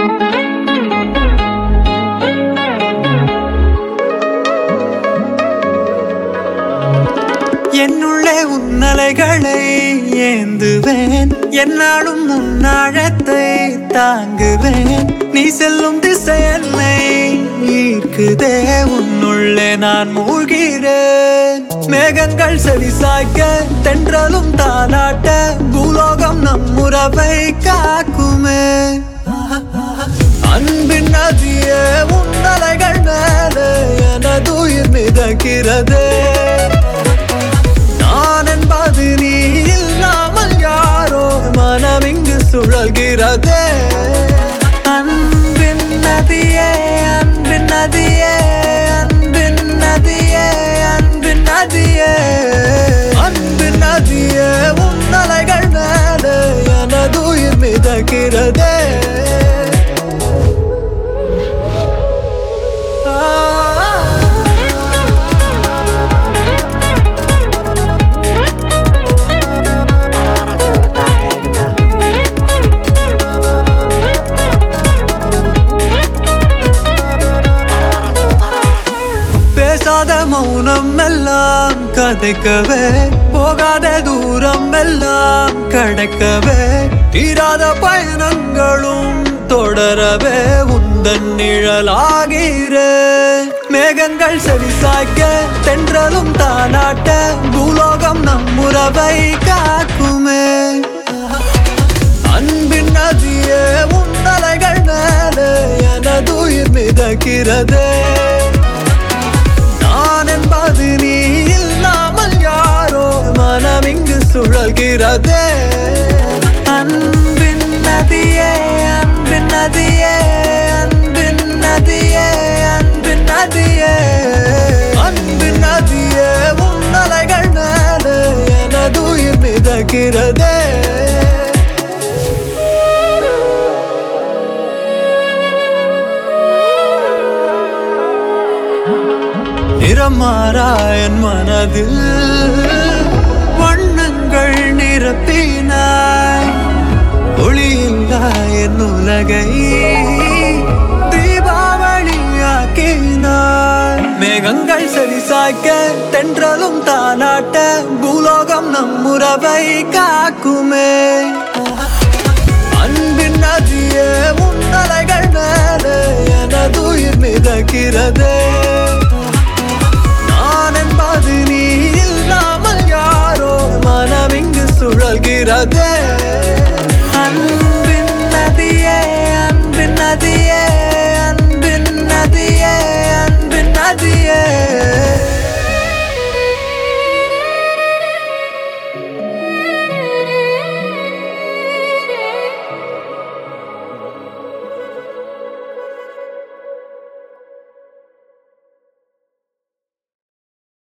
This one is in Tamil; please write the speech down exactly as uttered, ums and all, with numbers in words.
என்னுள்ளே உன்னலைகளை ஏந்துவேன், என்னாலும் முன்னாழத்தை தாங்குவேன். நீ செல்லும் திசை என்னை ஈர்க்குதே, உன்னுள்ளே நான் மூழ்கிறேன். மேகங்கள் செவி சாய்க்க, தென்றலும் தாலாட்ட, பூலோகம் நம் உறவை காக்குமே. அன்பின் நதியே உன்னலைகள் மேலே எனது உயிர் மிதக்கிறது. நான் என்பது நீ இல்லாமல் யாரோ மனம் இங்கு சுழல்கிறதே. அன்பின் நதியே அன்பின் நதியே அன்பின் நதியே அன்பின் நதியே அன்பின் நதியே உன்னலைகள் மேலே எனது உயிர் மிதக்கிறதே. பேசாத மௌனம் எல்லாம் கதைக்கவே, போகாத தூரம் எல்லாம் கடக்கவே, தீராத பயணங்களும் தொடரவே உந்தன் நிழலாகிறேன். மேகங்கள் செவி சாய்க்க, தென்றலும் தாலாட்ட, பூலோகம் நம் உறவை காக்குமே. அன்பின் நதியே உன்னலைகள் மேலே எனது உயிர் மிதக்கிறது. நான் என்பது நீ இல்லாமல் யாரோ மனம் இங்கு சுழல்கிறதே. அன்பின் நதியே அன்பின் நதியே அன்பின் நதியே அன்பின் நதியே அன்பின் நதியே உன்னலைகள் மேலே எனது உயிர் மிதக்கிறதே. நிறமாறா என் மனதில் வண்ணங்கள் நிரப்பினாய், ஒளியில்லா என் உலகை தீபாவளியாக்கினாய். மேகங்கள் செவி சாய்க்க, தென்றலும் தாலாட்ட, பூலோகம் நம் உறவை காக்குமே. அன்பின் நதியே உன்னலைகள் மேலே எனது உயிர் மிதக்கிறது. நான் என்பது நீ இல்லாமல் யாரோ மனம் இங்கு சுழல்கிறதே. அன்பின் நதியே அன்பின் நதியே அன்பின் நதியே அன்பின் நதியே